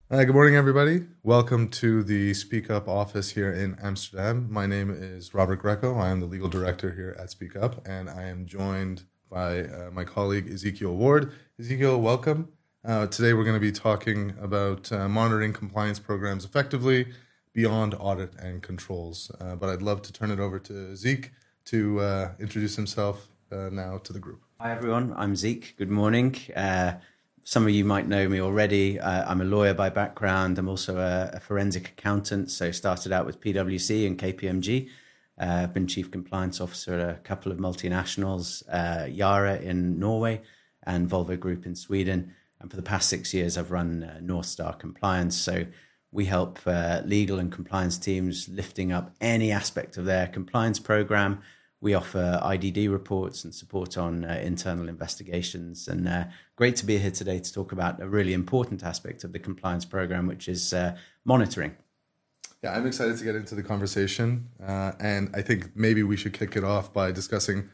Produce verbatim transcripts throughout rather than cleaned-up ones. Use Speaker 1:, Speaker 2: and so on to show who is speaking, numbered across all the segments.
Speaker 1: Uh, good morning, everybody. Welcome to the Speak Up office here in Amsterdam. My name is Robert Greco. I am the legal director here at Speak Up, and I am joined by uh, my colleague Ezekiel Ward. Ezekiel, welcome. Uh, today we're going to be talking about uh, monitoring compliance programs effectively beyond audit and controls. Uh, but I'd love to turn it over to Zeke to uh, introduce himself uh, now to the group.
Speaker 2: Hi, everyone. I'm Zeke. Good morning. Uh, Some of you might know me already. Uh, I'm a lawyer by background. I'm also a, a forensic accountant. So started out with P W C and K P M G. Uh, I've been chief compliance officer at a couple of multinationals, uh, Yara in Norway and Volvo Group in Sweden. And for the past six years, I've run uh, North Star Compliance. So we help uh, legal and compliance teams lifting up any aspect of their compliance program. We offer I D D reports and support on uh, internal investigations. And uh, great to be here today to talk about a really important aspect of the compliance program, which is uh, monitoring.
Speaker 1: Yeah, I'm excited to get into the conversation. Uh, and I think maybe we should kick it off by discussing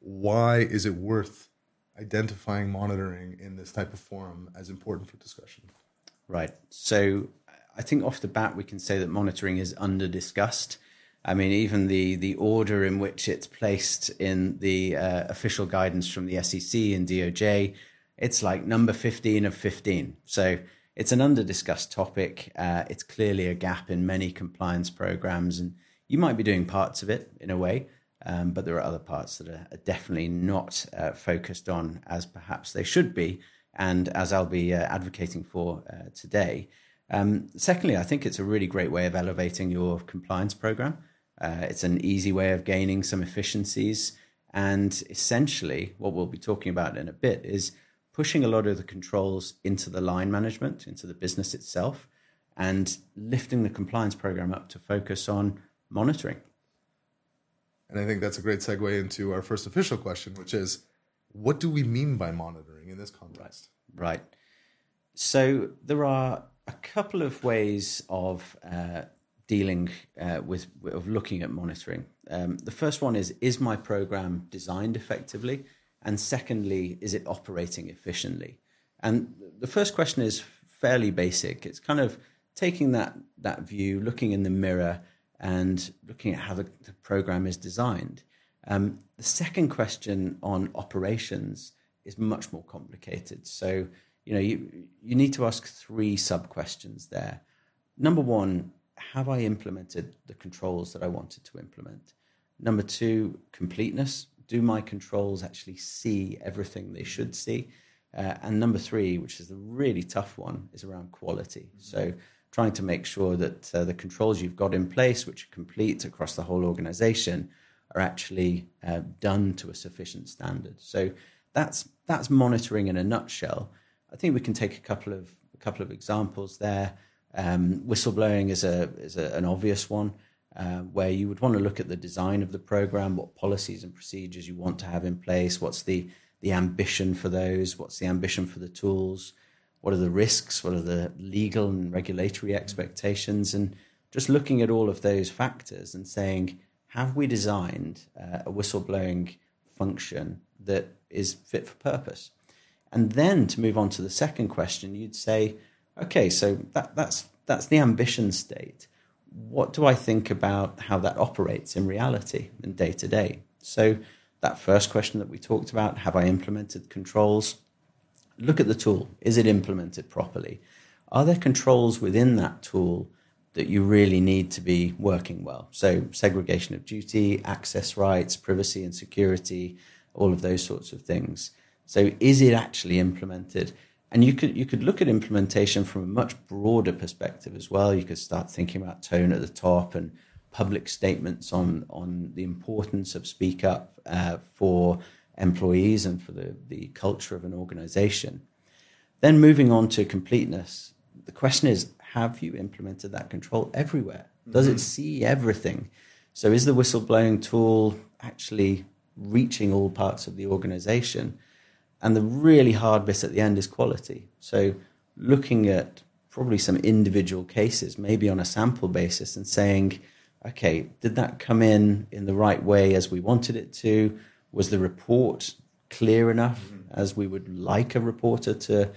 Speaker 1: why is it worth identifying monitoring in this type of forum as important for discussion?
Speaker 2: Right. So I think off the bat, we can say that monitoring is under-discussed. I mean, even the the order in which it's placed in the uh, official guidance from the S E C and D O J, it's like number fifteen of fifteen. So it's an under-discussed topic. Uh, it's clearly a gap in many compliance programs, and you might be doing parts of it in a way, um, but there are other parts that are, are definitely not uh, focused on as perhaps they should be, and as I'll be uh, advocating for uh, today. Um, secondly, I think it's a really great way of elevating your compliance program. Uh, it's an easy way of gaining some efficiencies. And essentially, what we'll be talking about in a bit is pushing a lot of the controls into the line management, into the business itself, and lifting the compliance program up to focus on monitoring.
Speaker 1: And I think that's a great segue into our first official question, which is, what do we mean by monitoring in this context?
Speaker 2: Right. right. So there are a couple of ways of uh, dealing uh, with, of looking at monitoring. Um, the first one is, is my program designed effectively? And secondly, is it operating efficiently? And the first question is fairly basic. It's kind of taking that, that view, looking in the mirror and looking at how the, the program is designed. Um, the second question on operations is much more complicated. So, you know, you, you need to ask three sub-questions there. Number one, have I implemented the controls that I wanted to implement? Number two, completeness. Do my controls actually see everything they should see? Uh, and number three, which is the really tough one, is around quality. So trying to make sure that uh, the controls you've got in place, which are complete across the whole organization, are actually uh, done to a sufficient standard. So that's that's monitoring in a nutshell. I think we can take a couple of a couple of examples there. Um, whistleblowing is a is a, an obvious one, uh, where you would want to look at the design of the program, what policies and procedures you want to have in place, what's the the ambition for those, what's the ambition for the tools, what are the risks, what are the legal and regulatory expectations, and just looking at all of those factors and saying, have we designed uh, a whistleblowing function that is fit for purpose? And then to move on to the second question, you'd say, okay, so that, that's that's the ambition state. What do I think about how that operates in reality and day to day? So that first question that we talked about, have I implemented controls? Look at the tool. Is it implemented properly? Are there controls within that tool that you really need to be working well? So segregation of duty, access rights, privacy and security, all of those sorts of things. So is it actually implemented? And you could you could look at implementation from a much broader perspective as well. You could start thinking about tone at the top and public statements on, on the importance of Speak Up uh, for employees and for the, the culture of an organization. Then moving on to completeness, the question is, have you implemented that control everywhere? Does mm-hmm. it see everything? So is the whistleblowing tool actually reaching all parts of the organization? And the really hard bit at the end is quality. So looking at probably some individual cases, maybe on a sample basis, and saying, okay, did that come in in the right way as we wanted it to? Was the report clear enough mm-hmm. as we would like a reporter to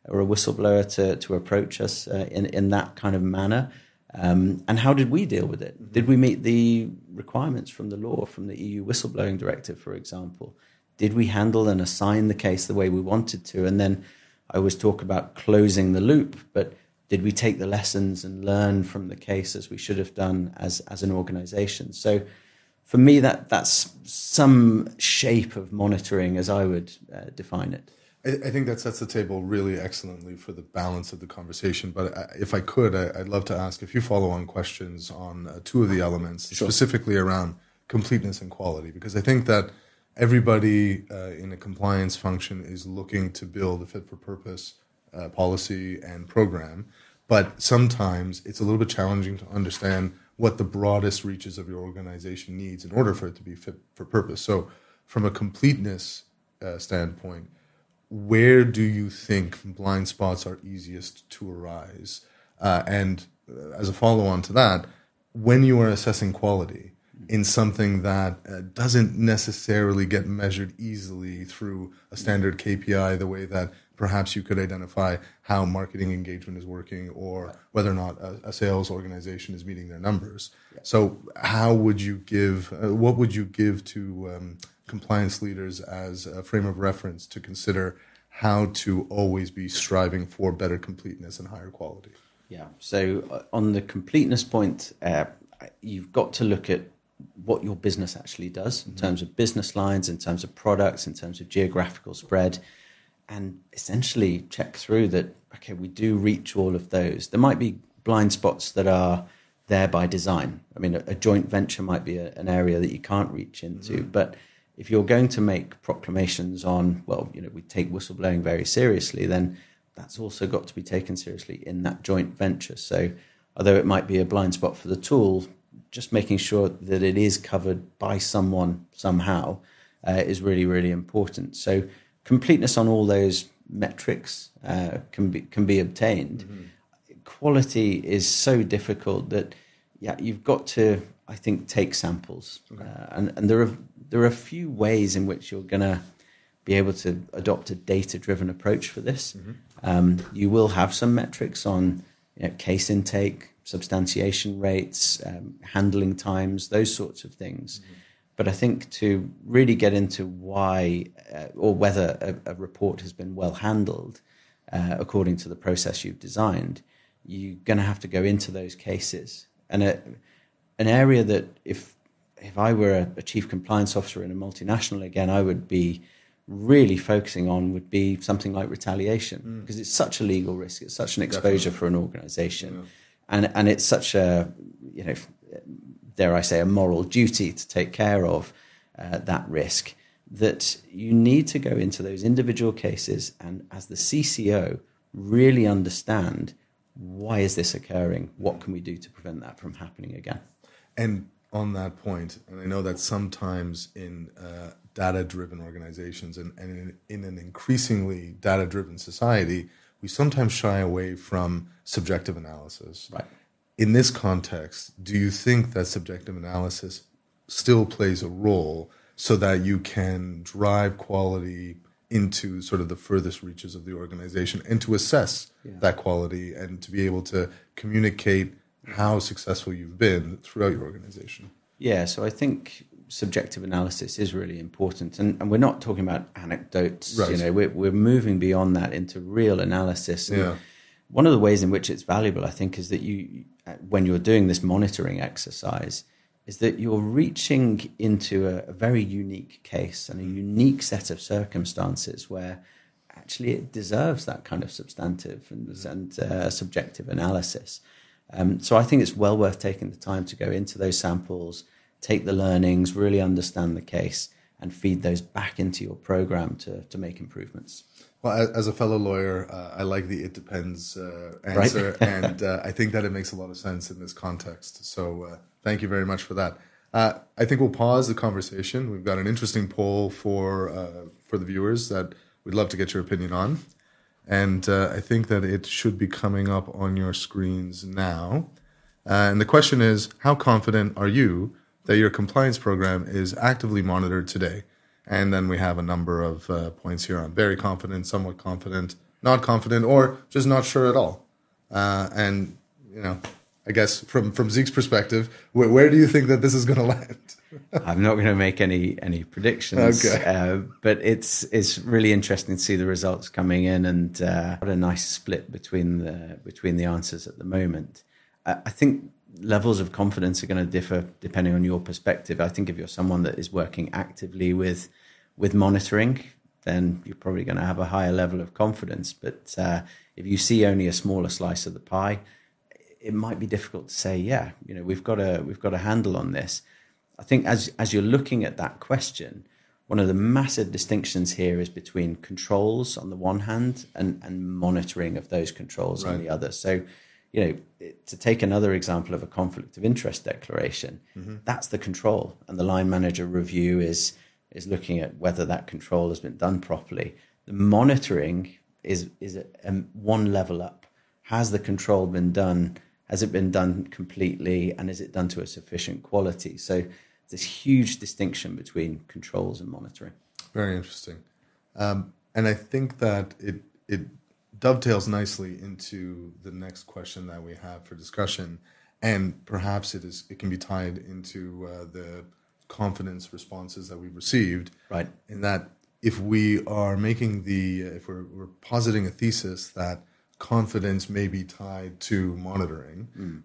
Speaker 2: or a whistleblower to, to approach us uh, in, in that kind of manner? Um, and how did we deal with it? Mm-hmm. Did we meet the requirements from the law, from the E U whistleblowing directive, for example? Did we handle and assign the case the way we wanted to? And then I always talk about closing the loop, but did we take the lessons and learn from the case as we should have done as, as an organization? So for me, that that's some shape of monitoring as I would uh, define it.
Speaker 1: I, I think that sets the table really excellently for the balance of the conversation. But I, if I could, I, I'd love to ask a few follow-on questions on uh, two of the elements, sure. specifically around completeness and quality, because I think that everybody uh, in a compliance function is looking to build a fit-for-purpose uh, policy and program, but sometimes it's a little bit challenging to understand what the broadest reaches of your organization needs in order for it to be fit for purpose. So from a completeness uh, standpoint, where do you think blind spots are easiest to arise? Uh, and uh, as a follow-on to that, when you are assessing quality in something that uh, doesn't necessarily get measured easily through a standard K P I, the way that perhaps you could identify how marketing engagement is working or whether or not a, a sales organization is meeting their numbers. Yeah. So how would you give, uh, what would you give to um, compliance leaders as a frame of reference to consider how to always be striving for better completeness and higher quality?
Speaker 2: Yeah, so uh, on the completeness point, uh, you've got to look at what your business actually does in mm-hmm. terms of business lines, in terms of products, in terms of geographical spread, and essentially check through that, okay, we do reach all of those. There might be blind spots that are there by design. I mean, a, a joint venture might be a, an area that you can't reach into, mm-hmm. but if you're going to make proclamations on, well, you know, we take whistleblowing very seriously, then that's also got to be taken seriously in that joint venture. So although it might be a blind spot for the tool, just making sure that it is covered by someone somehow uh, is really, really important. So completeness on all those metrics uh, can be can be obtained. Mm-hmm. Quality is so difficult that, yeah, you've got to, I think, take samples. Okay. Uh, and, and there are there are a few ways in which you're going to be able to adopt a data-driven approach for this. Mm-hmm. Um, you will have some metrics on, you know, case intake, substantiation rates, um, handling times, those sorts of things. Mm-hmm. But I think to really get into why uh, or whether a, a report has been well handled uh, according to the process you've designed, you're going to have to go into those cases. And a, an area that if if I were a, a chief compliance officer in a multinational, again, I would be really focusing on would be something like retaliation, mm. because it's such a legal risk. It's such an exposure Definitely. For an organization. Yeah. And and it's such a, you know, dare I say, a moral duty to take care of uh, that risk, that you need to go into those individual cases and, as the C C O, really understand, why is this occurring? What can we do to prevent that from happening again?
Speaker 1: And on that point, and I know that sometimes in uh, data-driven organizations and, and in, in an increasingly data-driven society, we sometimes shy away from subjective analysis.
Speaker 2: Right.
Speaker 1: In this context, do you think that subjective analysis still plays a role so that you can drive quality into sort of the furthest reaches of the organization and to assess yeah. that quality and to be able to communicate how successful you've been throughout your organization?
Speaker 2: Yeah, so I think subjective analysis is really important, and, and we're not talking about anecdotes. Right. You know, we're we're moving beyond that into real analysis. And
Speaker 1: yeah.
Speaker 2: one of the ways in which it's valuable, I think, is that you, when you're doing this monitoring exercise, is that you're reaching into a, a very unique case and a unique set of circumstances where actually it deserves that kind of substantive and, mm-hmm. and uh, subjective analysis. Um, so I think it's well worth taking the time to go into those samples, take the learnings, really understand the case, and feed those back into your program to, to make improvements.
Speaker 1: Well, as a fellow lawyer, uh, I like the "it depends" uh, answer, right? and uh, I think that it makes a lot of sense in this context. So uh, thank you very much for that. Uh, I think we'll pause the conversation. We've got an interesting poll for uh, for the viewers that we'd love to get your opinion on. And uh, I think that it should be coming up on your screens now. Uh, and the question is, how confident are you that your compliance program is actively monitored today? And then we have a number of uh, points here on very confident, somewhat confident, not confident, or just not sure at all. Uh, and, you know, I guess from, from Zeke's perspective, where, where do you think that this is going to land?
Speaker 2: I'm not going to make any any predictions,
Speaker 1: okay.
Speaker 2: uh, but it's it's really interesting to see the results coming in, and uh, what a nice split between the between the answers at the moment. Uh, I think levels of confidence are going to differ depending on your perspective. I think if you're someone that is working actively with with monitoring, then you're probably going to have a higher level of confidence. But uh, if you see only a smaller slice of the pie, it might be difficult to say, yeah, you know, we've got a we've got a handle on this. I think as as you're looking at that question, one of the massive distinctions here is between controls on the one hand and, and monitoring of those controls right. on the other. So, you know, to take another example of a conflict of interest declaration, mm-hmm. that's the control. And the line manager review is is looking at whether that control has been done properly. The monitoring is, is a, a one level up. Has the control been done? Has it been done completely? And is it done to a sufficient quality? So this huge distinction between controls and monitoring.
Speaker 1: Very interesting. Um, and I think that it it dovetails nicely into the next question that we have for discussion. And perhaps it is it can be tied into uh, the confidence responses that we've received.
Speaker 2: Right.
Speaker 1: In that if we are making the, if we're, we're positing a thesis that confidence may be tied to monitoring, mm.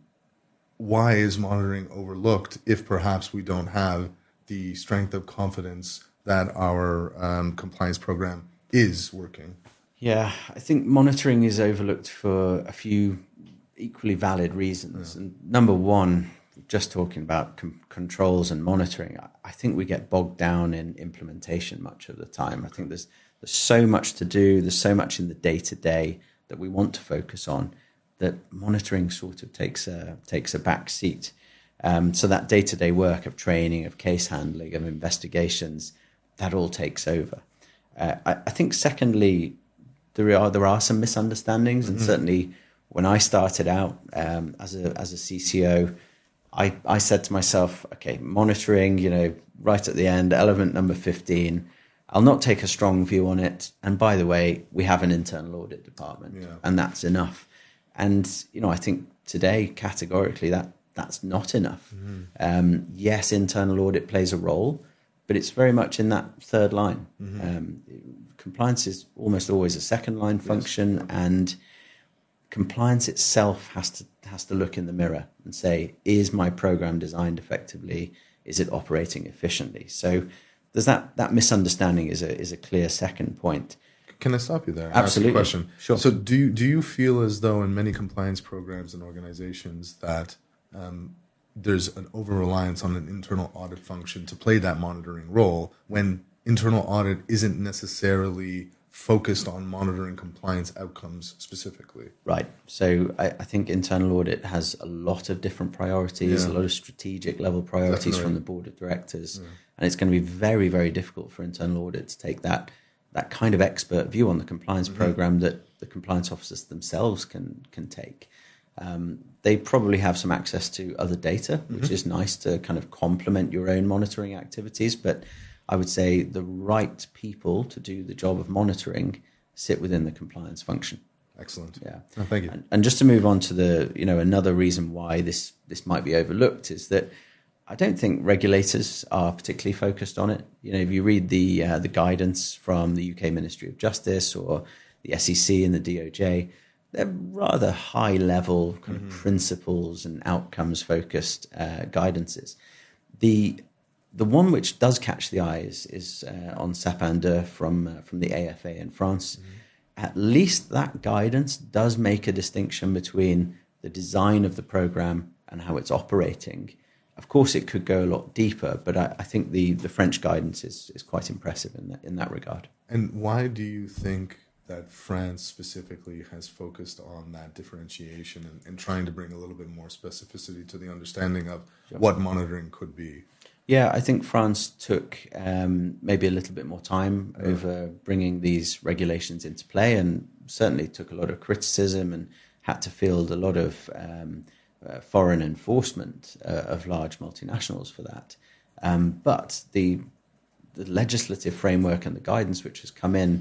Speaker 1: why is monitoring overlooked if perhaps we don't have the strength of confidence that our um, compliance program is working?
Speaker 2: Yeah, I think monitoring is overlooked for a few equally valid reasons. Yeah. And number one, just talking about com- controls and monitoring, I think we get bogged down in implementation much of the time. I think there's there's so much to do, there's so much in the day-to-day that we want to focus on, that monitoring sort of takes a takes a back seat. Um, so that day-to-day work of training, of case handling, of investigations, that all takes over. Uh, I, I think secondly, there are there are some misunderstandings, and mm-hmm. certainly when I started out um, as a as a C C O, I, I said to myself, okay, monitoring, you know, right at the end, element number fifteen, I'll not take a strong view on it. And by the way, we have an internal audit department, yeah. and that's enough. And, you know, I think today, categorically, that that's not enough. Mm-hmm. Um, yes, internal audit plays a role, but it's very much in that third line. Mm-hmm. Um, compliance is almost always a second line function, yes. and compliance itself has to has to look in the mirror and say, is my program designed effectively? Is it operating efficiently? So there's that that misunderstanding is a is a clear second point.
Speaker 1: Can I stop you there?
Speaker 2: Absolutely.
Speaker 1: Ask a question.
Speaker 2: Sure.
Speaker 1: So do you, do you feel as though in many compliance programs and organizations that um, there's an over-reliance on an internal audit function to play that monitoring role when internal audit isn't necessarily focused on monitoring compliance outcomes specifically? Right.
Speaker 2: So I, I think internal audit has a lot of different priorities, yeah. a lot of strategic level priorities Definitely. From the board of directors. Yeah. And it's going to be very, very difficult for internal audit to take that that kind of expert view on the compliance mm-hmm. program that the compliance officers themselves can can take. Um, they probably have some access to other data, mm-hmm. which is nice to kind of complement your own monitoring activities. But I would say the right people to do the job of monitoring sit within the compliance function.
Speaker 1: Excellent.
Speaker 2: Yeah.
Speaker 1: Oh, thank you.
Speaker 2: And, and just to move on to the, you know, another reason why this this might be overlooked is that I don't think regulators are particularly focused on it. You know, if you read the uh, the guidance from the U K Ministry of Justice or the S E C and the D O J, they're rather high level kind mm-hmm. of principles and outcomes focused uh, guidances. The the one which does catch the eye is, is uh, on Sapin deux from uh, from the A F A in France. Mm-hmm. At least that guidance does make a distinction between the design of the program and how it's operating. Of course, it could go a lot deeper, but I, I think the, the French guidance is, is quite impressive in that, in that regard.
Speaker 1: And why do you think that France specifically has focused on that differentiation and, and trying to bring a little bit more specificity to the understanding of sure. what monitoring could be?
Speaker 2: Yeah, I think France took um, maybe a little bit more time yeah. over bringing these regulations into play, and certainly took a lot of criticism and had to field a lot of um, uh, foreign enforcement uh, of large multinationals for that. Um, but the the legislative framework and the guidance which has come in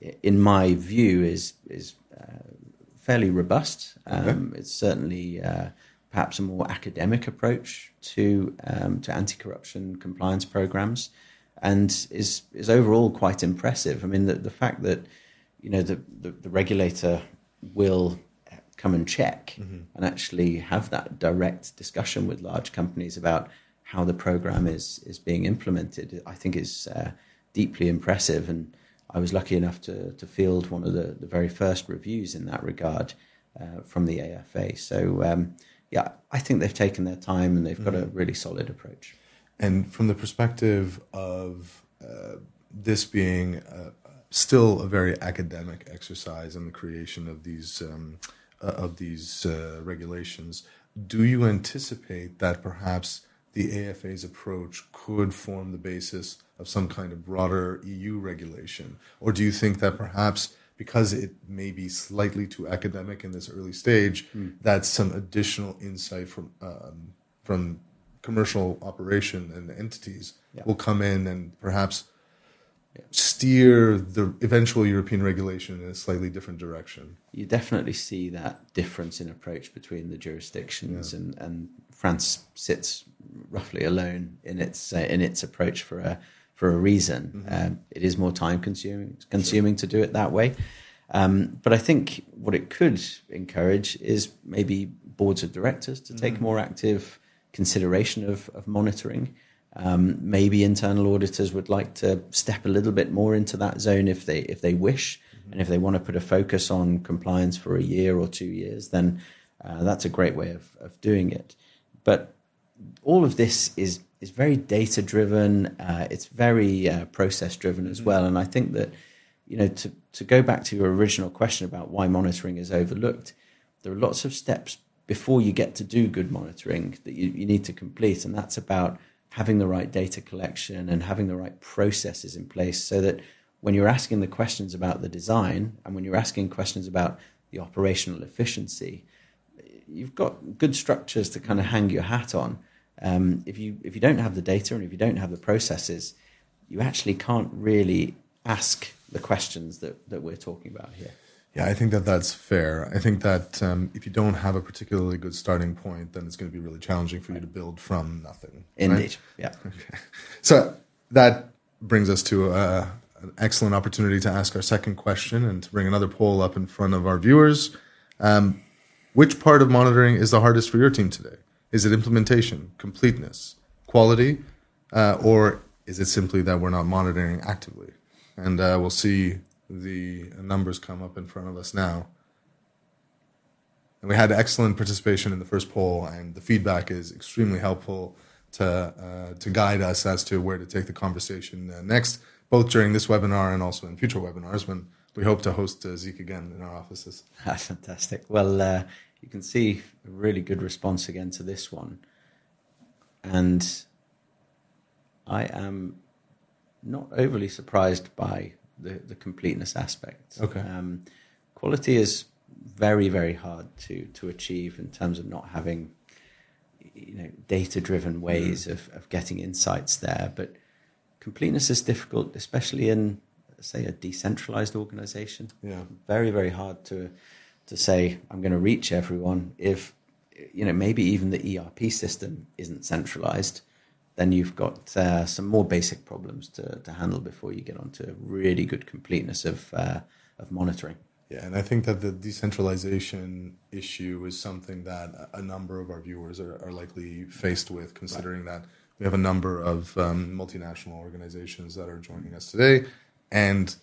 Speaker 2: in my view, is is uh, fairly robust. Um, okay. It's certainly uh, perhaps a more academic approach to um, to anti-corruption compliance programs, and is is overall quite impressive. I mean, the, the fact that you know the, the, the regulator will come and check mm-hmm. and actually have that direct discussion with large companies about how the program is is being implemented, I think is uh, deeply impressive. And I was lucky enough to to field one of the, the very first reviews in that regard uh, from the A F A. So um, yeah, I think they've taken their time and they've got mm-hmm. a really solid approach.
Speaker 1: And from the perspective of uh, this being uh, still a very academic exercise in the creation of these um, uh, of these uh, regulations, do you anticipate that perhaps the A F A's approach could form the basis of some kind of broader E U regulation? Or do you think that perhaps because it may be slightly too academic in this early stage, mm. that some additional insight from um, from commercial operation and entities yeah. will come in and perhaps yeah. steer the eventual European regulation in a slightly different direction?
Speaker 2: You definitely see that difference in approach between the jurisdictions, yeah. and, and France sits roughly alone in its uh, in its approach for a for a reason. Mm-hmm. Um, it is more time consuming consuming sure. to do it that way. Um, but I think what it could encourage is maybe boards of directors to take mm-hmm. more active consideration of, of monitoring. Um, maybe internal auditors would like to step a little bit more into that zone if they if they wish, mm-hmm. and if they want to put a focus on compliance for a year or two years, then uh, that's a great way of, of doing it. But all of this is is very data driven. Uh, it's very uh, process driven as mm-hmm. well, and I think that you know to to go back to your original question about why monitoring is overlooked, there are lots of steps before you get to do good monitoring that you, you need to complete. And that's about having the right data collection and having the right processes in place so that when you're asking the questions about the design and when you're asking questions about the operational efficiency, you've got good structures to kind of hang your hat on. Um, if you if you don't have the data and if you don't have the processes, you actually can't really ask the questions that, that we're talking about here.
Speaker 1: Yeah, I think that that's fair. I think that um, if you don't have a particularly good starting point, then it's going to be really challenging for you to build from nothing.
Speaker 2: Indeed,
Speaker 1: right?
Speaker 2: yeah.
Speaker 1: Okay. So that brings us to uh, an excellent opportunity to ask our second question and to bring another poll up in front of our viewers. Um, which part of monitoring is the hardest for your team today? Is it implementation, completeness, quality, uh, or is it simply that we're not monitoring actively? And uh, we'll see the numbers come up in front of us now. And we had excellent participation in the first poll, and the feedback is extremely helpful to uh, to guide us as to where to take the conversation uh, next, both during this webinar and also in future webinars when we hope to host uh, Zeke again in our offices.
Speaker 2: Fantastic. Well, uh, you can see a really good response again to this one. And I am not overly surprised by the, the completeness aspect.
Speaker 1: Okay.
Speaker 2: Um, quality is very, very hard to, to achieve in terms of not having, you know, data-driven ways mm. of, of getting insights there. But completeness is difficult, especially in, say, a decentralized organization.
Speaker 1: Yeah.
Speaker 2: Very, very hard to to say, I'm going to reach everyone if, you know, maybe even the E R P system isn't centralized. Then you've got uh, some more basic problems to, to handle before you get onto really good completeness of uh, of monitoring.
Speaker 1: Yeah, and I think that the decentralization issue is something that a number of our viewers are, are likely faced with, considering right. that we have a number of um, multinational organizations that are joining us today, and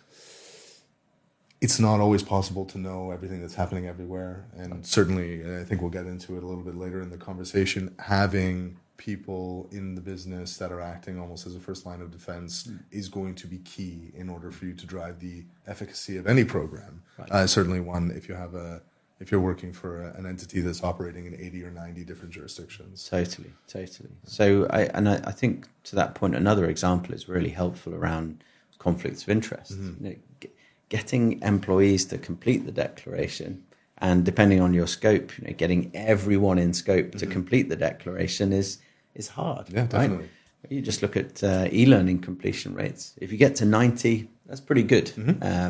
Speaker 1: it's not always possible to know everything that's happening everywhere. And certainly, and I think we'll get into it a little bit later in the conversation, having people in the business that are acting almost as a first line of defense mm. is going to be key in order for you to drive the efficacy of any program. Right. Uh, certainly one, if you have a, if you're working for a, an entity that's operating in eighty or ninety different jurisdictions.
Speaker 2: Totally, totally. So I, and I, I think to that point, another example is really helpful around conflicts of interest. Mm-hmm. You know, g- getting employees to complete the declaration, and depending on your scope, you know, getting everyone in scope mm-hmm. to complete the declaration is is hard.
Speaker 1: Yeah, definitely.
Speaker 2: Right? You just look at uh, e-learning completion rates. If you get to ninety, that's pretty good. Mm-hmm. Um,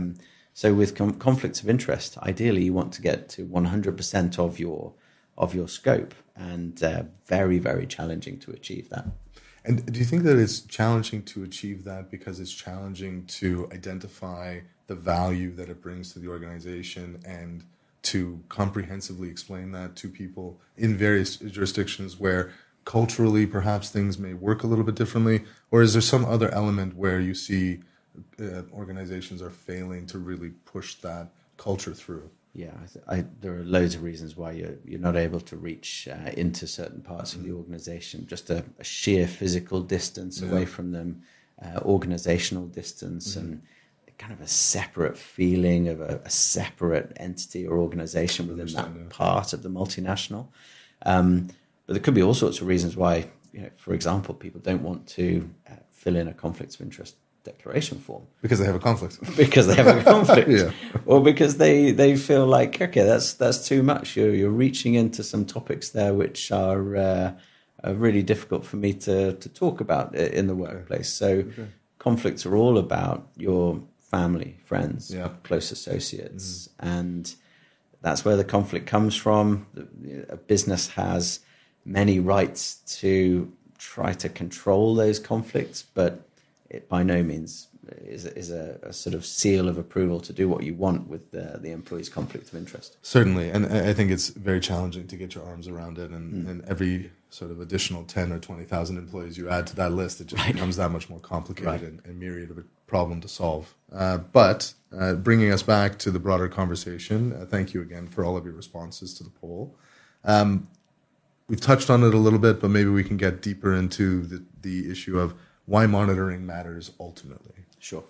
Speaker 2: So with com- conflicts of interest, ideally you want to get to one hundred percent of your of your scope, and uh, very, very challenging to achieve that.
Speaker 1: And do you think that it's challenging to achieve that because it's challenging to identify the value that it brings to the organization and to comprehensively explain that to people in various jurisdictions where culturally perhaps things may work a little bit differently? Or is there some other element where you see uh, organizations are failing to really push that culture through?
Speaker 2: Yeah, I th- I, there are loads of reasons why you're, you're not able to reach uh, into certain parts of the organization. Just a, a sheer physical distance
Speaker 1: Yeah.
Speaker 2: away from them, uh, organizational distance, mm-hmm. and kind of a separate feeling of a, a separate entity or organization within that yeah. part of the multinational. Um, but there could be all sorts of reasons why, you know, for example, people don't want to uh, fill in a conflicts of interest declaration form
Speaker 1: because they have a conflict
Speaker 2: because they have a conflict
Speaker 1: yeah.
Speaker 2: or because they they feel like, okay, that's that's too much, you're you're reaching into some topics there which are, uh, are really difficult for me to to talk about in the workplace. So okay. conflicts are all about your family, friends,
Speaker 1: yeah.
Speaker 2: close associates, mm. and that's where the conflict comes from. A business has many rights to try to control those conflicts, but it by no means is, is a, a sort of seal of approval to do what you want with the, the employee's conflict of interest.
Speaker 1: Certainly, and I think it's very challenging to get your arms around it, and, mm. and every sort of additional ten or twenty thousand employees you add to that list, it just right. becomes that much more complicated right. and, and myriad of a problem to solve. Uh, but uh, bringing us back to the broader conversation, uh, thank you again for all of your responses to the poll. Um, we've touched on it a little bit, but maybe we can get deeper into the, the issue of why monitoring matters ultimately.
Speaker 2: Sure.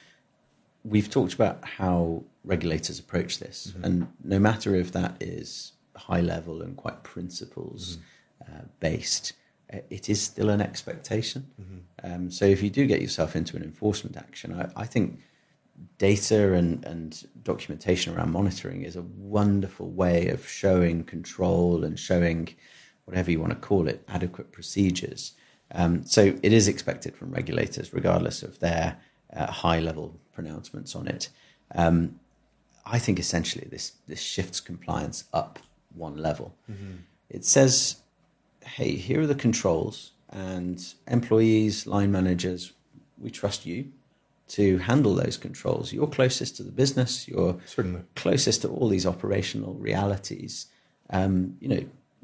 Speaker 2: We've talked about how regulators approach this, mm-hmm. and no matter if that is high level and quite principles mm-hmm. uh, based, uh, it is still an expectation. Mm-hmm. Um, so if you do get yourself into an enforcement action, I, I think data and, and documentation around monitoring is a wonderful way of showing control and showing, whatever you want to call it, adequate procedures. Um, so it is expected from regulators, regardless of their uh, high-level pronouncements on it. Um, I think essentially this this shifts compliance up one level. Mm-hmm. It says, hey, here are the controls, and employees, line managers, we trust you to handle those controls. You're closest to the business. You're
Speaker 1: Certainly.
Speaker 2: closest to all these operational realities. Um, you know,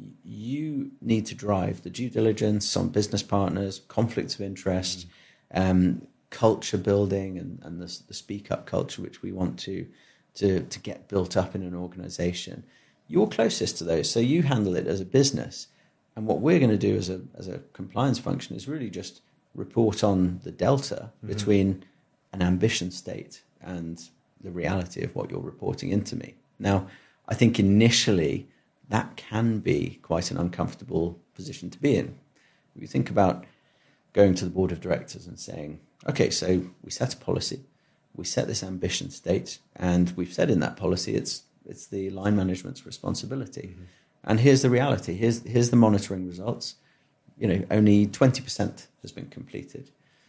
Speaker 2: you need to drive the due diligence on business partners, conflicts of interest, mm. um, culture building, and, and the, the speak up culture, which we want to, to, to get built up in an organization. You're closest to those, so you handle it as a business. And what we're going to do as a, as a compliance function is really just report on the delta mm-hmm. between an ambition state and the reality of what you're reporting into me. Now, I think initially that can be quite an uncomfortable position to be in. If you think about going to the board of directors and saying, okay, so we set a policy, we set this ambition state, and we've said in that policy it's it's the line management's responsibility. Mm-hmm. And here's the reality, here's here's the monitoring results. You know, only twenty percent has been completed.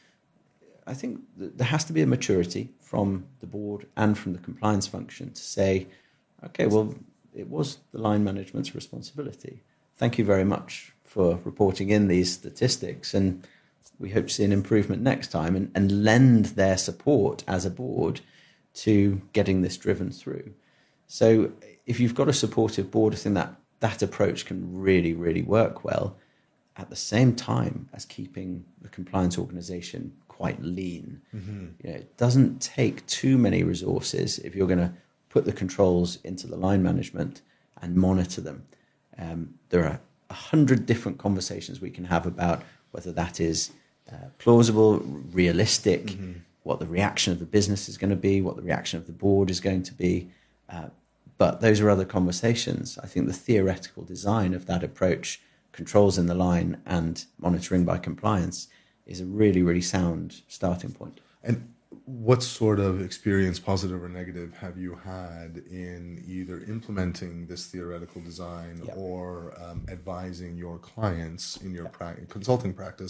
Speaker 2: I think th- there has to be a maturity from the board and from the compliance function to say, okay, well, it was the line management's responsibility. Thank you very much for reporting in these statistics, and we hope to see an improvement next time, and, and lend their support as a board to getting this driven through. So if you've got a supportive board, I think that that approach can really, really work well, at the same time as keeping the compliance organization quite lean. Mm-hmm. You know, it doesn't take too many resources if you're going to put the controls into the line management and monitor them. Um, there are a hundred different conversations we can have about whether that is uh, plausible, realistic, mm-hmm. what the reaction of the business is going to be, what the reaction of the board is going to be. Uh, but those are other conversations. I think the theoretical design of that approach, controls in the line and monitoring by compliance, is a really, really sound starting point.
Speaker 1: And what sort of experience, positive or negative, have you had in either implementing this theoretical design yep. or um, advising your clients in your yep. pra- consulting practice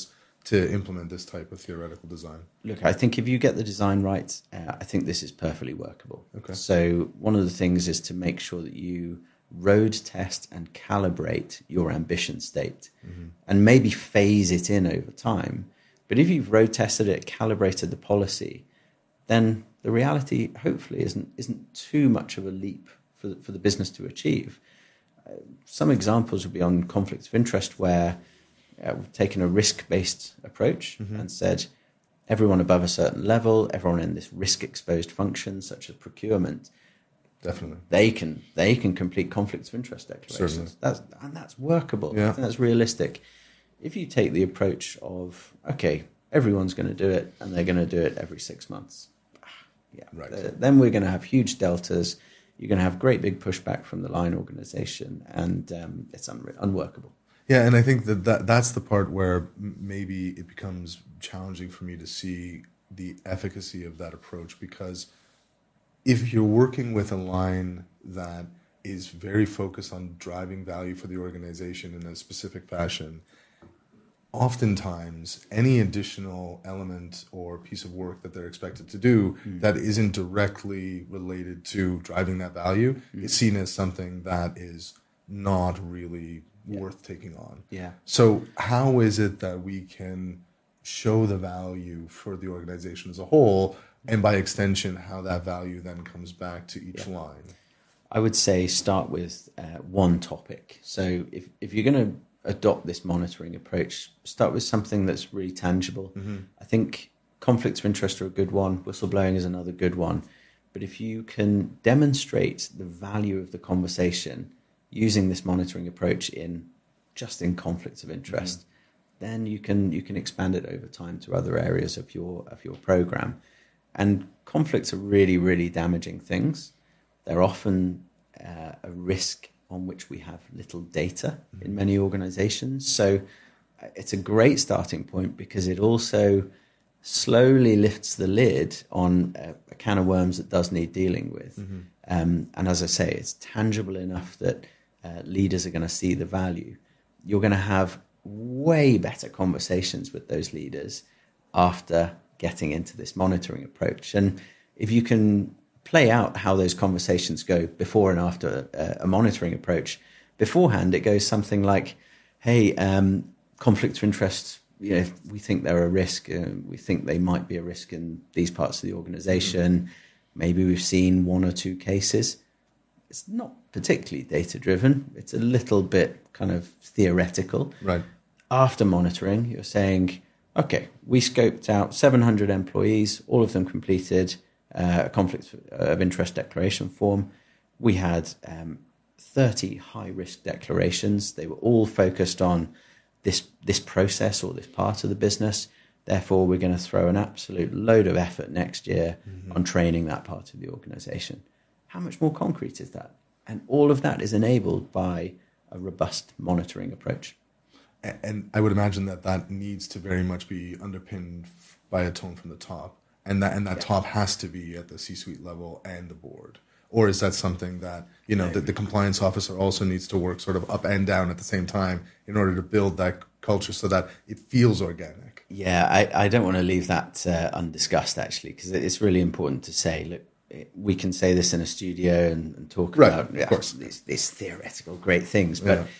Speaker 1: to implement this type of theoretical design?
Speaker 2: Look, I think if you get the design right, uh, I think this is perfectly workable.
Speaker 1: Okay.
Speaker 2: So one of the things is to make sure that you road test and calibrate your ambition state, mm-hmm. and maybe phase it in over time. But if you've road tested it, calibrated the policy, then the reality hopefully isn't isn't too much of a leap for the, for the business to achieve. Uh, some examples would be on conflicts of interest, where uh, we've taken a risk-based approach, mm-hmm. and said everyone above a certain level, everyone in this risk-exposed function, such as procurement,
Speaker 1: definitely
Speaker 2: they can they can complete conflicts of interest declarations.
Speaker 1: Certainly.
Speaker 2: That's and that's workable.
Speaker 1: Yeah.
Speaker 2: I think that's realistic. If you take the approach of, okay, everyone's going to do it, and they're going to do it every six months, yeah,
Speaker 1: right.
Speaker 2: then we're going to have huge deltas. You're going to have great big pushback from the line organization, and um, it's un- unworkable.
Speaker 1: Yeah, and I think that, that that's the part where maybe it becomes challenging for me to see the efficacy of that approach, because if you're working with a line that is very focused on driving value for the organization in a specific fashion, oftentimes any additional element or piece of work that they're expected to do mm. that isn't directly related to driving that value mm. is seen as something that is not really yeah. worth taking on.
Speaker 2: Yeah.
Speaker 1: So how is it that we can show the value for the organization as a whole, and by extension, how that value then comes back to each yeah. line?
Speaker 2: I would say start with uh, one topic. So if, if you're going to adopt this monitoring approach, start with something that's really tangible. Mm-hmm. I think conflicts of interest are a good one. Whistleblowing is another good one. But if you can demonstrate the value of the conversation using this monitoring approach in just in conflicts of interest, mm-hmm. then you can you can expand it over time to other areas of your of your program. And conflicts are really, really damaging things. They're often uh, a risk on which we have little data mm-hmm. in many organizations. So uh, it's a great starting point, because it also slowly lifts the lid on a, a can of worms that does need dealing with. Mm-hmm. Um, and as I say, it's tangible enough that uh, leaders are going to see the value. You're going to have way better conversations with those leaders after getting into this monitoring approach. And if you can play out how those conversations go before and after a, a monitoring approach, beforehand it goes something like, hey, um, conflicts of interest, you know, we think they're a risk, uh, we think they might be a risk in these parts of the organization. Mm-hmm. Maybe we've seen one or two cases. It's not particularly data driven. It's a little bit kind of theoretical.
Speaker 1: Right.
Speaker 2: After monitoring, you're saying, okay, we scoped out seven hundred employees, all of them completed uh, a conflict of interest declaration form. We had um, thirty high-risk declarations. They were all focused on this this process or this part of the business. Therefore, we're going to throw an absolute load of effort next year mm-hmm. on training that part of the organization. How much more concrete is that? And all of that is enabled by a robust monitoring approach.
Speaker 1: And I would imagine that that needs to very much be underpinned by a tone from the top. And that and that yeah. top has to be at the C-suite level and the board. Or is that something that, you know, that the compliance officer also needs to work sort of up and down at the same time in order to build that culture so that it feels organic?
Speaker 2: Yeah, I, I don't want to leave that uh, undiscussed, actually, because it's really important to say, look, we can say this in a studio and, and talk
Speaker 1: right,
Speaker 2: about
Speaker 1: yeah, of course.
Speaker 2: These, these theoretical great things. But
Speaker 1: yeah.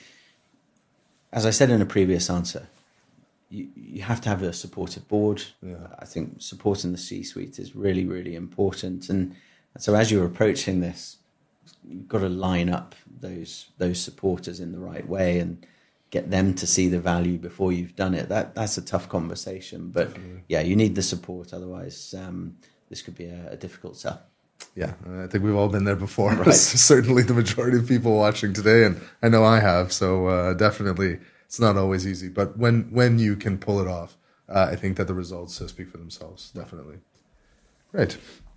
Speaker 2: as I said in a previous answer, you, you have to have a supportive board.
Speaker 1: Yeah.
Speaker 2: I think supporting the C-suite is really, really important. And so as you're approaching this, you've got to line up those those supporters in the right way and get them to see the value before you've done it. That That's a tough conversation. But Definitely. yeah, you need the support. Otherwise, um, this could be a, a difficult sell.
Speaker 1: Yeah, I think we've all been there before.
Speaker 2: Right.
Speaker 1: Certainly the majority of people watching today, and I know I have. So uh, definitely, it's not always easy. But when when you can pull it off, uh, I think that the results uh, speak for themselves. Definitely. Right.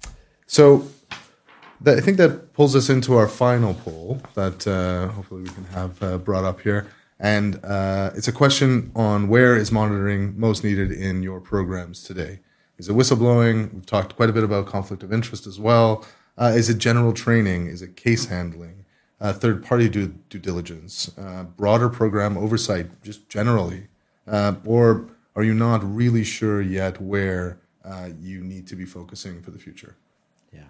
Speaker 1: So that, I think that pulls us into our final poll that uh, hopefully we can have uh, brought up here. And uh, it's a question on where is monitoring most needed in your programs today. Is it whistleblowing? We've talked quite a bit about conflict of interest as well. Uh, is it general training? Is it case handling? Uh, third-party due, due diligence? Uh, broader program oversight, just generally? Uh, or are you not really sure yet where uh, you need to be focusing for the future?
Speaker 2: Yeah.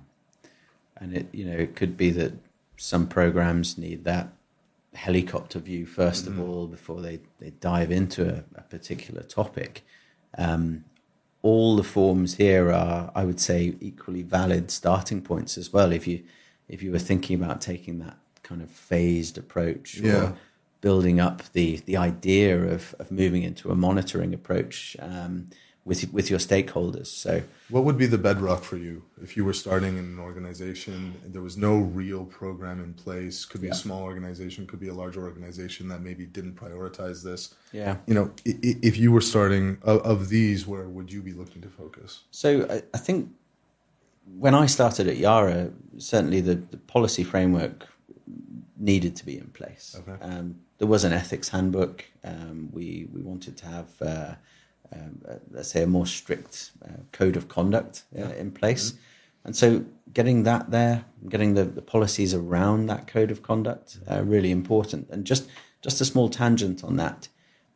Speaker 2: And it, you know, it could be that some programs need that helicopter view first mm-hmm. of all before they, they dive into a, a particular topic. Um, all the forms here are, I would say, equally valid starting points as well. If you if you were thinking about taking that kind of phased approach
Speaker 1: yeah.
Speaker 2: or building up the the idea of, of moving into a monitoring approach um, with with your stakeholders. So
Speaker 1: what would be the bedrock for you if you were starting in an organization, there was no real program in place? Could be yeah. a small organization, could be a large organization that maybe didn't prioritize this.
Speaker 2: Yeah.
Speaker 1: You know, if you were starting of, of these, where would you be looking to focus?
Speaker 2: So I, I think when I started at Yara, certainly the, the policy framework needed to be in place.
Speaker 1: Okay.
Speaker 2: Um, there was an ethics handbook. Um, we we wanted to have, uh, um, uh, let's say, a more strict uh, code of conduct uh, yeah. in place. Mm-hmm. And so getting that there, getting the, the policies around that code of conduct, uh, really important. And just, just a small tangent on that,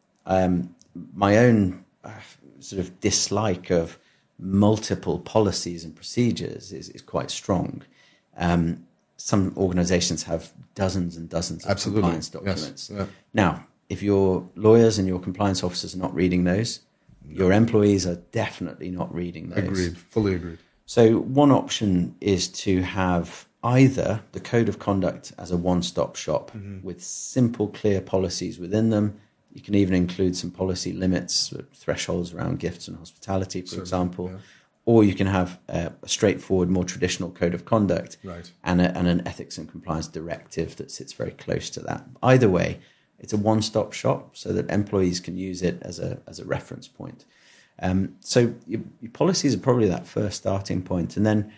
Speaker 2: um, my own uh, sort of dislike of multiple policies and procedures is, is quite strong. Um, some organizations have dozens and dozens of
Speaker 1: Absolutely.
Speaker 2: compliance documents.
Speaker 1: Yes. Yeah.
Speaker 2: Now, if your lawyers and your compliance officers are not reading those, no. your employees are definitely not reading those.
Speaker 1: Agreed. Fully agreed.
Speaker 2: So one option is to have either the code of conduct as a one-stop shop mm-hmm. with simple, clear policies within them. You can even include some policy limits, thresholds around gifts and hospitality, for Certainly, example. Yeah. Or you can have a, a straightforward, more traditional code of conduct
Speaker 1: right.
Speaker 2: and, a, and an ethics and compliance directive that sits very close to that. Either way, it's a one-stop shop so that employees can use it as a as a reference point. Um, so your, your policies are probably that first starting point. And then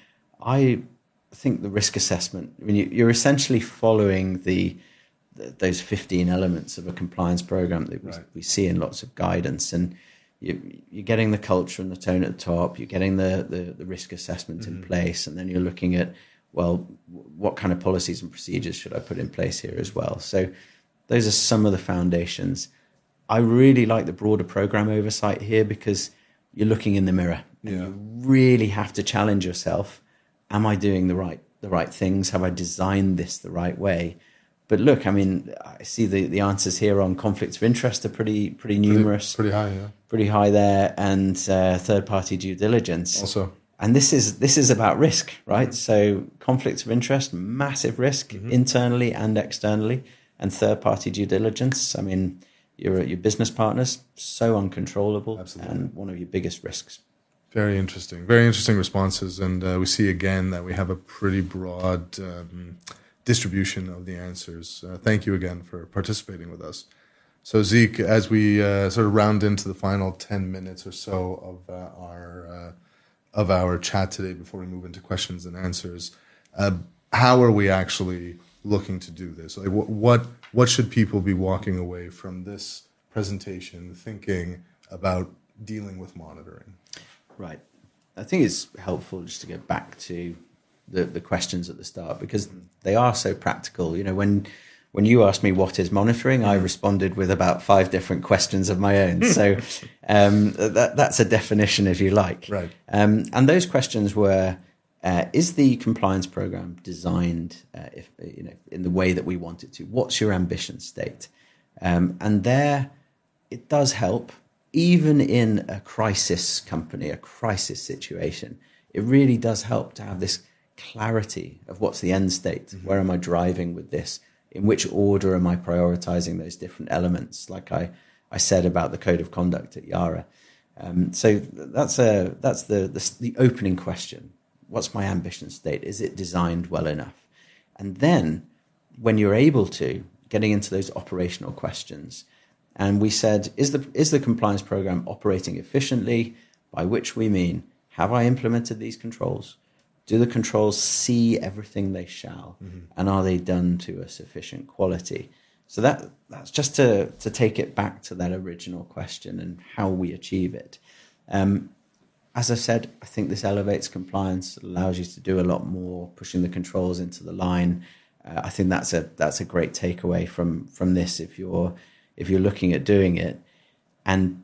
Speaker 2: I think the risk assessment, I mean, you, you're essentially following the, the those fifteen elements of a compliance program that we,
Speaker 1: right.
Speaker 2: we see in lots of guidance. And you, you're getting the culture and the tone at the top, you're getting the, the, the risk assessment mm-hmm. in place, and then you're looking at, well, what kind of policies and procedures should I put in place here as well? So those are some of the foundations. I really like the broader program oversight here because you're looking in the mirror. And
Speaker 1: yeah.
Speaker 2: you really have to challenge yourself. Am I doing the right the right things? Have I designed this the right way? But look, I mean, I see the, the answers here on conflicts of interest are pretty pretty numerous.
Speaker 1: Pretty, pretty high, yeah.
Speaker 2: Pretty high there, and uh, third-party due diligence.
Speaker 1: Also.
Speaker 2: And this is this is about risk, right? Mm-hmm. So conflicts of interest, massive risk mm-hmm. internally and externally, and third-party due diligence. I mean, your your business partners, so uncontrollable. Absolutely. And one of your biggest risks.
Speaker 1: Very interesting. Very interesting responses. And uh, we see again that we have a pretty broad um, distribution of the answers. Uh, thank you again for participating with us. So Zeke, as we uh, sort of round into the final ten minutes or so of uh, our uh, of our chat today before we move into questions and answers, uh, how are we actually looking to do this? Like, what, what what should people be walking away from this presentation thinking about dealing with monitoring?
Speaker 2: Right. I think it's helpful just to go back to the, the questions at the start because they are so practical. You know, when when you asked me what is monitoring, I responded with about five different questions of my own. So um, that that's a definition, if you like.
Speaker 1: Right.
Speaker 2: Um, and those questions were: uh, is the compliance program designed, uh, if you know, in the way that we want it to? What's your ambition state? Um, and there, it does help. Even in a crisis company, a crisis situation, it really does help to have this clarity of what's the end state. Mm-hmm. Where am I driving with this? In which order am I prioritizing those different elements? Like I, I said about the code of conduct at Yara. Um, so that's a that's the, the the opening question. What's my ambition state? Is it designed well enough? And then when you're able to, getting into those operational questions. And we said, is the is the compliance program operating efficiently? By which we mean, have I implemented these controls? Do the controls see everything they shall? Mm-hmm. And are they done to a sufficient quality? So that that's just to, to take it back to that original question and how we achieve it. Um, as I said, I think this elevates compliance, allows you to do a lot more, pushing the controls into the line. Uh, I think that's a that's a great takeaway from from this if you're if you're looking at doing it. And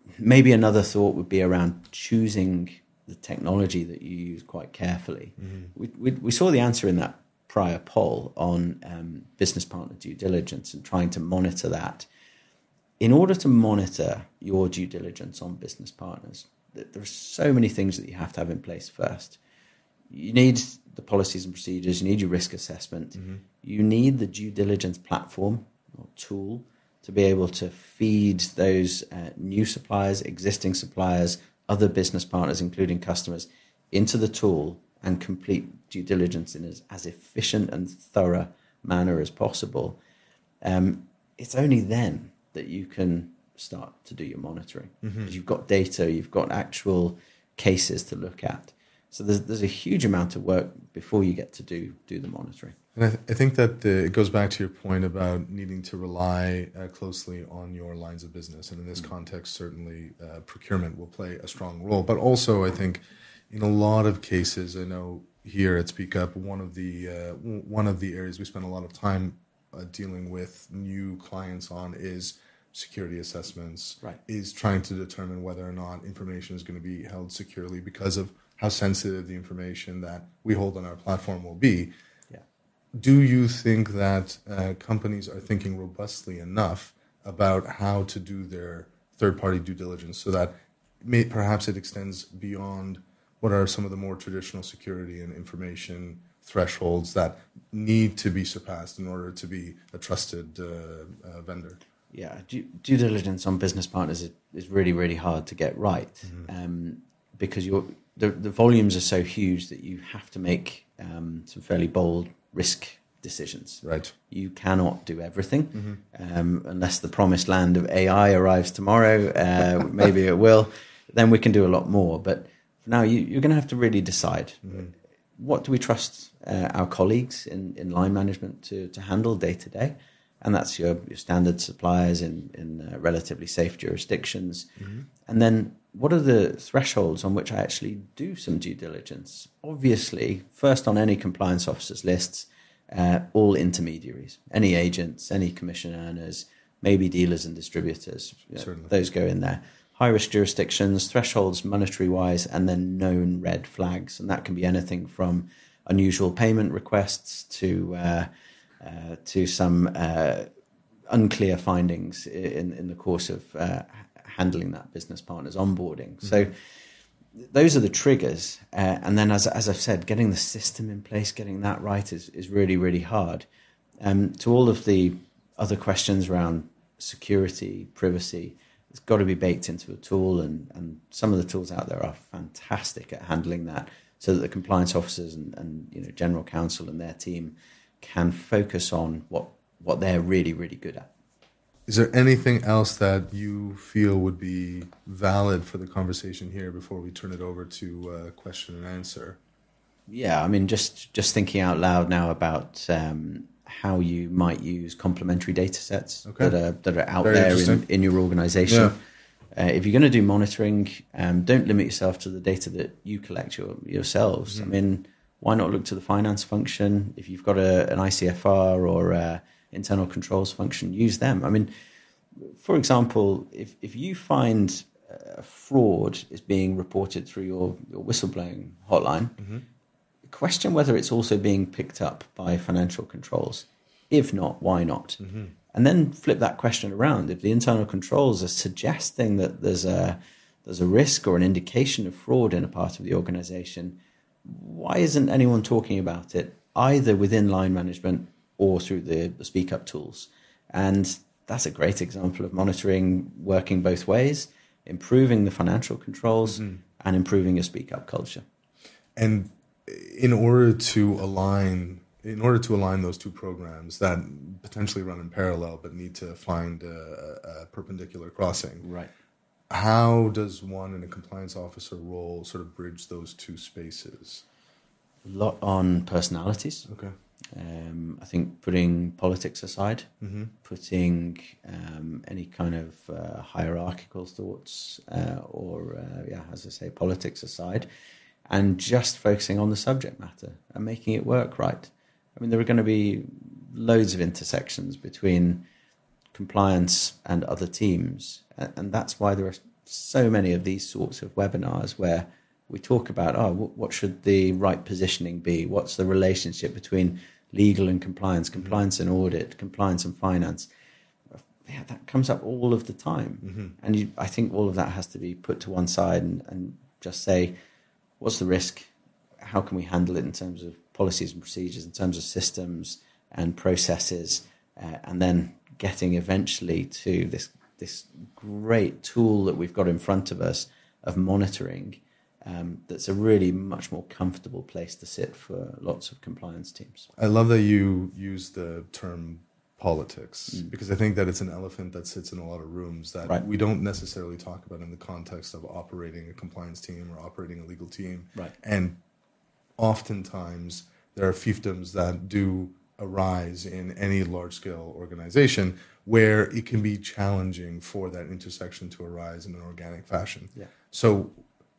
Speaker 2: maybe another thought would be around choosing the technology that you use quite carefully. Mm-hmm. We, we, we saw the answer in that prior poll on um, business partner due diligence and trying to monitor that. In order to monitor your due diligence on business partners, there are so many things that you have to have in place first. You need the policies and procedures, you need your risk assessment, mm-hmm. you need the due diligence platform or tool to be able to feed those uh, new suppliers, existing suppliers, other business partners, including customers, into the tool and complete due diligence in as, as efficient and thorough manner as possible. Um, it's only then that you can start to do your monitoring, because mm-hmm. you've got data, you've got actual cases to look at. So there's there's a huge amount of work before you get to do do the monitoring.
Speaker 1: And I, th- I think that the, it goes back to your point about needing to rely uh, closely on your lines of business. And in this mm-hmm. context, certainly uh, procurement will play a strong role. But also, I think in a lot of cases, I know here at Speak Up, one of the uh, one of the areas we spend a lot of time uh, dealing with new clients on is security assessments,
Speaker 2: right.
Speaker 1: is trying to determine whether or not information is going to be held securely because of how sensitive the information that we hold on our platform will be.
Speaker 2: Yeah.
Speaker 1: Do you think that uh, companies are thinking robustly enough about how to do their third-party due diligence so that may, perhaps it extends beyond what are some of the more traditional security and information thresholds that need to be surpassed in order to be a trusted uh, uh, vendor?
Speaker 2: Yeah, due, due diligence on business partners is, is really, really hard to get right, mm-hmm. um, because you're, the, the volumes are so huge that you have to make um, some fairly bold risk decisions.
Speaker 1: Right.
Speaker 2: You cannot do everything, mm-hmm. um, unless the promised land of A I arrives tomorrow. Uh, maybe it will. Then we can do a lot more. But for now, you, you're going to have to really decide. Mm-hmm. What do we trust uh, our colleagues in, in line management to, to handle day to day? And that's your, your standard suppliers in, in uh, relatively safe jurisdictions. Mm-hmm. And then what are the thresholds on which I actually do some due diligence? Obviously, first on any compliance officer's lists, uh, all intermediaries, any agents, any commission earners, maybe dealers and distributors.
Speaker 1: Certainly.
Speaker 2: Those go in there. High-risk jurisdictions, thresholds monetary-wise, and then known red flags. And that can be anything from unusual payment requests to... Uh, Uh, to some uh, unclear findings in, in the course of uh, handling that business partner's onboarding. Mm-hmm. So those are the triggers. Uh, and then, as, as I've said, getting the system in place, getting that right is, is really, really hard. Um, to all of the other questions around security, privacy, it's got to be baked into a tool. And, and some of the tools out there are fantastic at handling that, so that the compliance officers and, and you know general counsel and their team can focus on what, what they're really, really good at.
Speaker 1: Is there anything else that you feel would be valid for the conversation here before we turn it over to uh, question and answer?
Speaker 2: Yeah, I mean, just, just thinking out loud now about um, how you might use complementary data sets okay. that are that are out Very there in, in your organization. Yeah. Uh, if you're going to do monitoring, um, don't limit yourself to the data that you collect your, yourselves. Mm-hmm. I mean, why not look to the finance function? If you've got a, an I C F R or a internal controls function, use them. I mean, for example, if, if you find a fraud is being reported through your, your whistleblowing hotline, mm-hmm. question whether it's also being picked up by financial controls. If not, why not? Mm-hmm. And then flip that question around. If the internal controls are suggesting that there's a, there's a risk or an indication of fraud in a part of the organization, why isn't anyone talking about it either within line management or through the, the Speak Up tools? And that's a great example of monitoring working both ways, improving the financial controls mm-hmm. and improving your Speak Up culture.
Speaker 1: And in order to align, in order to align those two programs that potentially run in parallel but need to find a, a perpendicular crossing,
Speaker 2: right?
Speaker 1: How does one in a compliance officer role sort of bridge those two spaces?
Speaker 2: A lot on personalities.
Speaker 1: Okay.
Speaker 2: Um, I think putting politics aside, mm-hmm. putting um, any kind of uh, hierarchical thoughts uh, or, uh, yeah, as I say, politics aside, and just focusing on the subject matter and making it work right. I mean, there are going to be loads of intersections between compliance and other teams, and that's why there are so many of these sorts of webinars where we talk about, oh, what should the right positioning be? What's the relationship between legal and compliance, compliance and audit, compliance and finance? Yeah, that comes up all of the time. Mm-hmm. And you, I think all of that has to be put to one side and, and just say, what's the risk? How can we handle it in terms of policies and procedures, in terms of systems and processes, uh, and then getting eventually to this this great tool that we've got in front of us of monitoring. Um, that's a really much more comfortable place to sit for lots of compliance teams.
Speaker 1: I love that you use the term politics, mm. because I think that it's an elephant that sits in a lot of rooms that right. we don't necessarily talk about in the context of operating a compliance team or operating a legal team.
Speaker 2: Right.
Speaker 1: And oftentimes there are fiefdoms that do arise in any large-scale organization where it can be challenging for that intersection to arise in an organic fashion.
Speaker 2: Yeah.
Speaker 1: So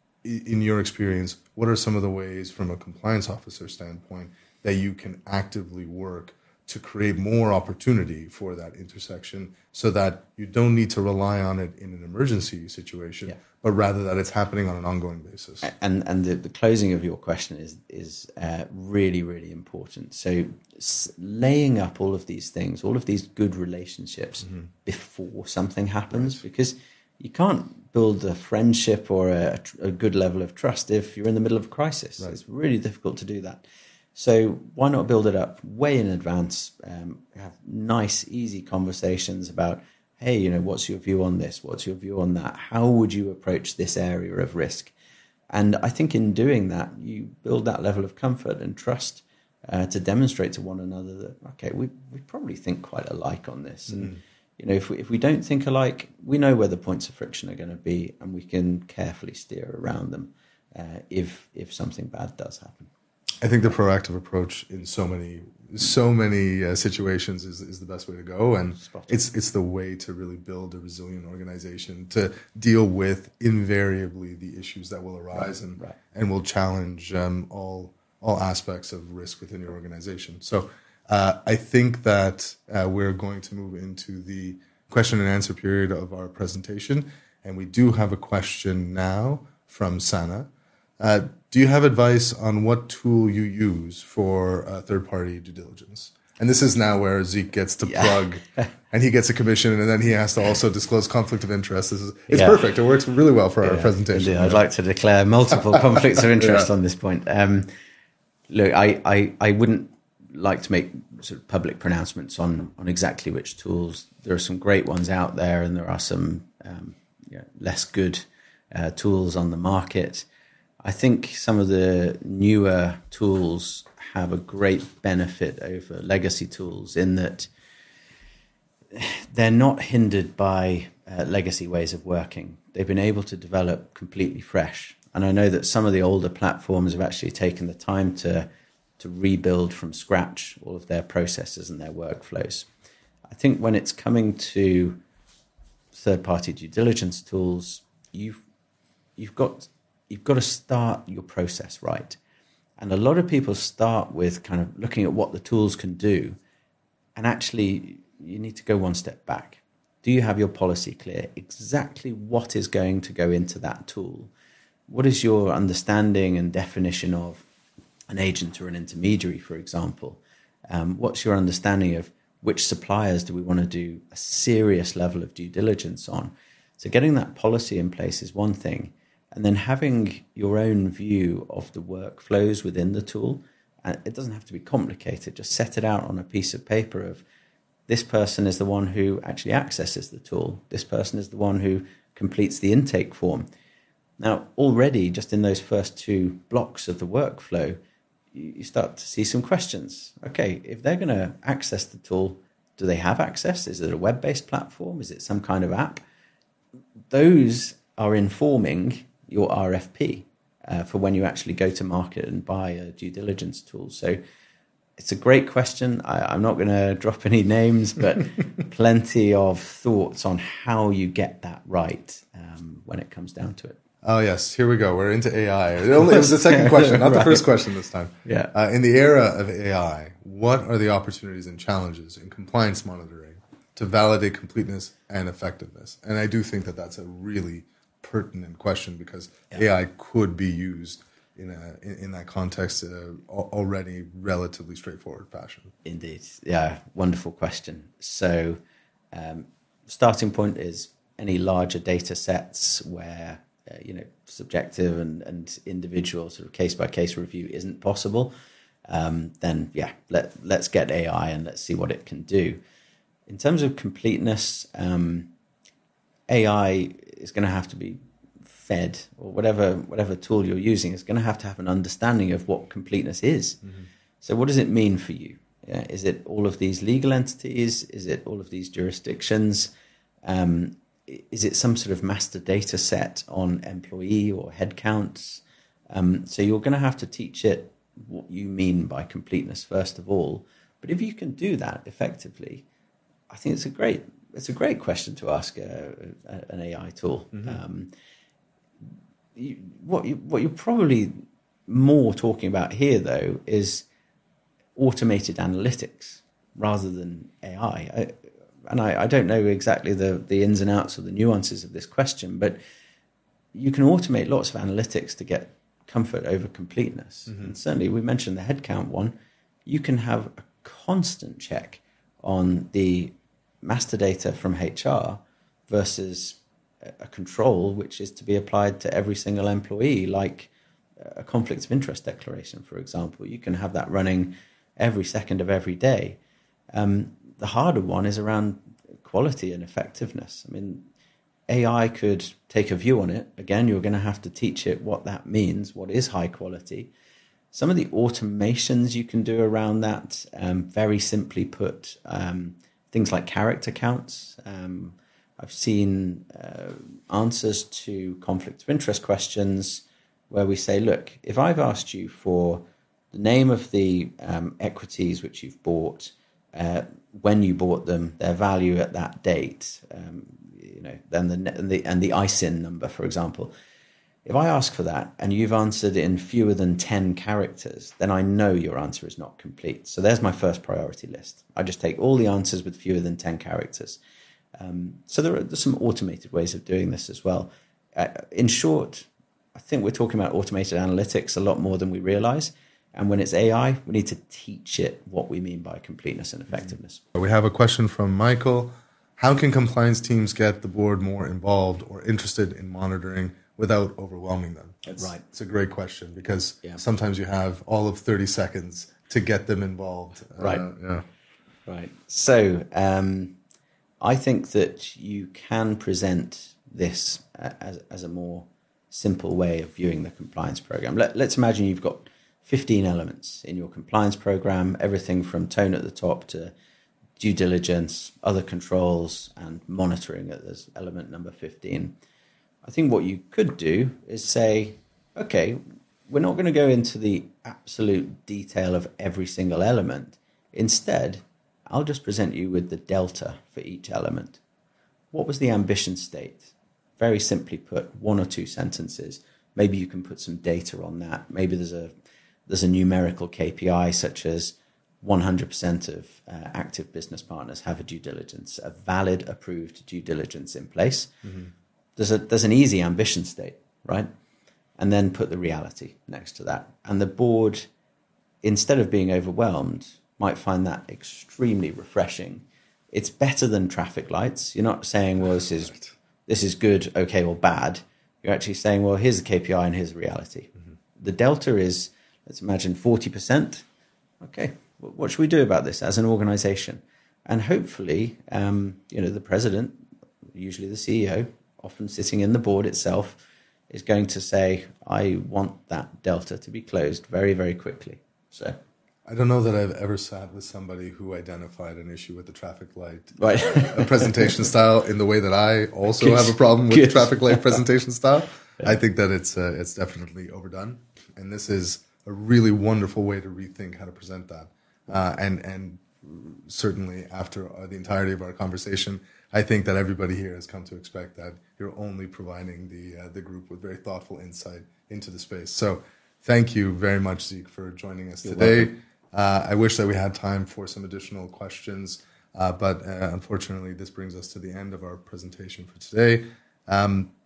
Speaker 1: in your experience, what are some of the ways from a compliance officer standpoint that you can actively work to create more opportunity for that intersection so that you don't need to rely on it in an emergency situation, yeah. but rather that it's happening on an ongoing basis?
Speaker 2: And and the, the closing of your question is is uh, really, really important. So s- laying up all of these things, all of these good relationships mm-hmm. before something happens, right. because you can't build a friendship or a, a good level of trust if you're in the middle of a crisis. Right. It's really difficult to do that. So why not build it up way in advance, um, have nice, easy conversations about, hey, you know, what's your view on this? What's your view on that? How would you approach this area of risk? And I think in doing that, you build that level of comfort and trust uh, to demonstrate to one another that, okay, we we probably think quite alike on this. Mm. And, you know, if we, if we don't think alike, we know where the points of friction are going to be, and we can carefully steer around them uh, if if something bad does happen.
Speaker 1: I think the proactive approach in so many so many uh, situations is is the best way to go, and it's it's the way to really build a resilient organization to deal with invariably the issues that will arise and
Speaker 2: right.
Speaker 1: and will challenge um, all all aspects of risk within your organization. So uh, I think that uh, we're going to move into the question and answer period of our presentation, and we do have a question now from Sana. Uh, do you have advice on what tool you use for uh, third-party due diligence? And this is now where Zeke gets to yeah. plug, and he gets a commission, and then he has to also disclose conflict of interest. This is, it's yeah. perfect. It works really well for yeah, our presentation.
Speaker 2: I'd like to declare multiple conflicts of interest yeah. on this point. Um, look, I, I, I wouldn't like to make sort of public pronouncements on, on exactly which tools. There are some great ones out there, and there are some um, yeah, less good uh, tools on the market. I think some of the newer tools have a great benefit over legacy tools in that they're not hindered by uh, legacy ways of working. They've been able to develop completely fresh. And I know that some of the older platforms have actually taken the time to, to rebuild from scratch all of their processes and their workflows. I think when it's coming to third-party due diligence tools, you've you've got... You've got to start your process right. And a lot of people start with kind of looking at what the tools can do. And actually, you need to go one step back. Do you have your policy clear? Exactly what is going to go into that tool? What is your understanding and definition of an agent or an intermediary, for example? Um, what's your understanding of which suppliers do we want to do a serious level of due diligence on? So getting that policy in place is one thing. And then having your own view of the workflows within the tool. And it doesn't have to be complicated. Just set it out on a piece of paper of this person is the one who actually accesses the tool. This person is the one who completes the intake form. Now, already just in those first two blocks of the workflow, you start to see some questions. Okay, if they're going to access the tool, do they have access? Is it a web-based platform? Is it some kind of app? Those are informing your R F P uh, for when you actually go to market and buy a due diligence tool. So it's a great question. I, I'm not going to drop any names, but plenty of thoughts on how you get that right um, when it comes down to it.
Speaker 1: Oh, yes. Here we go. We're into A I. It, only, it was the second question, not right. the first question this time.
Speaker 2: Yeah.
Speaker 1: Uh, in the era of A I, what are the opportunities and challenges in compliance monitoring to validate completeness and effectiveness? And I do think that that's a really pertinent question because
Speaker 2: Yeah.
Speaker 1: A I could be used in a in, in that context uh, already relatively straightforward fashion.
Speaker 2: Indeed. Yeah, wonderful question. So um, starting point is any larger data sets where, uh, you know, subjective and, and individual sort of case-by-case review isn't possible, um, then, yeah, let, let's get A I and let's see what it can do. In terms of completeness, um, A I is going to have to be fed, or whatever whatever tool you're using is going to have to have an understanding of what completeness is. Mm-hmm. So what does it mean for you? Yeah, is it all of these legal entities? Is it all of these jurisdictions? Um, is it some sort of master data set on employee or head counts? Um, so you're going to have to teach it what you mean by completeness first of all. But if you can do that effectively, I think it's a great it's a great question to ask a, a, an A I tool. Mm-hmm. Um, you, what you, what you're probably more talking about here, though, is automated analytics rather than A I. I and I, I don't know exactly the, the ins and outs or the nuances of this question, but you can automate lots of analytics to get comfort over completeness. Mm-hmm. And certainly, we mentioned the headcount one. You can have a constant check on the master data from H R versus a control which is to be applied to every single employee, like a conflict of interest declaration, for example. You can have that running every second of every day. Um, the harder one is around quality and effectiveness. I mean, A I could take a view on it. Again, you're going to have to teach it what that means, what is high quality. Some of the automations you can do around that, um, very simply put, um, things like character counts. Um, I've seen uh, answers to conflict of interest questions where we say, look, if I've asked you for the name of the um, equities which you've bought, uh, when you bought them, their value at that date, um, you know, then the and the and the I S I N number, for example. If I ask for that and you've answered in fewer than ten characters, then I know your answer is not complete. So there's my first priority list. I just take all the answers with fewer than ten characters. Um, so there are there's some automated ways of doing this as well. Uh, in short, I think we're talking about automated analytics a lot more than we realize. And when it's A I, we need to teach it what we mean by completeness and effectiveness.
Speaker 1: We have a question from Michael. How can compliance teams get the board more involved or interested in monitoring without overwhelming them?
Speaker 2: That's right.
Speaker 1: It's a great question because
Speaker 2: yeah.
Speaker 1: sometimes you have all of thirty seconds to get them involved.
Speaker 2: Right.
Speaker 1: Uh, yeah.
Speaker 2: Right. So um, I think that you can present this as, as a more simple way of viewing the compliance program. Let, let's imagine you've got fifteen elements in your compliance program, everything from tone at the top to due diligence, other controls, and monitoring as element number fifteen. I think what you could do is say, okay, we're not going to go into the absolute detail of every single element. Instead, I'll just present you with the delta for each element. What was the ambition state? Very simply put, one or two sentences. Maybe you can put some data on that. Maybe there's a there's a numerical K P I such as one hundred percent of uh, active business partners have a due diligence, a valid approved due diligence in place. Mm-hmm. There's a there's an easy ambition state, right? And then put the reality next to that. And the board, instead of being overwhelmed, might find that extremely refreshing. It's better than traffic lights. You're not saying, well, this is this is good, okay, or bad. You're actually saying, well, here's the K P I and here's the reality. Mm-hmm. The delta is, let's imagine, forty percent. Okay, what should we do about this as an organization? And hopefully, um, you know, the president, usually the C E O, often sitting in the board itself, is going to say, I want that delta to be closed very, very quickly. So
Speaker 1: I don't know that I've ever sat with somebody who identified an issue with the traffic light
Speaker 2: right.
Speaker 1: uh, presentation style in the way that I also
Speaker 2: Good.
Speaker 1: have a problem with
Speaker 2: Good.
Speaker 1: the traffic light presentation style. Yeah. I think that it's uh, it's definitely overdone. And this is a really wonderful way to rethink how to present that. Uh, and, and certainly after uh, the entirety of our conversation, I think that everybody here has come to expect that you're only providing the uh, the group with very thoughtful insight into the space. So thank you very much, Zeke, for joining us
Speaker 2: You're
Speaker 1: today. Uh, I wish that we had time for some additional questions, uh, but uh, unfortunately, this brings us to the end of our presentation for today. Um,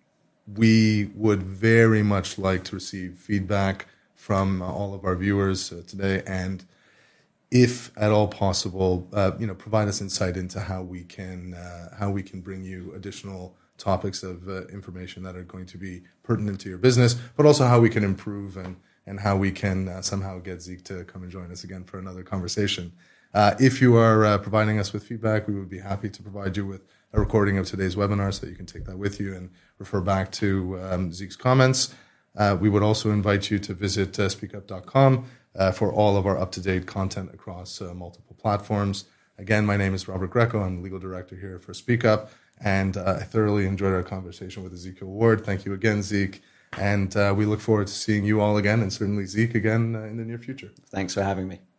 Speaker 1: we would very much like to receive feedback from uh, all of our viewers uh, today, and if at all possible, uh, you know, provide us insight into how we can uh, how we can bring you additional topics of uh, information that are going to be pertinent to your business, but also how we can improve and and how we can uh, somehow get Zeke to come and join us again for another conversation. Uh, if you are uh, providing us with feedback, we would be happy to provide you with a recording of today's webinar so that you can take that with you and refer back to um, Zeke's comments. Uh, we would also invite you to visit uh, speak up dot com uh, for all of our up-to-date content across uh, multiple platforms. Again, my name is Robert Greco. I'm the legal director here for SpeakUp, and uh, I thoroughly enjoyed our conversation with Ezekiel Ward. Thank you again, Zeke, and uh, we look forward to seeing you all again, and certainly Zeke again uh, in the near future.
Speaker 2: Thanks for having me.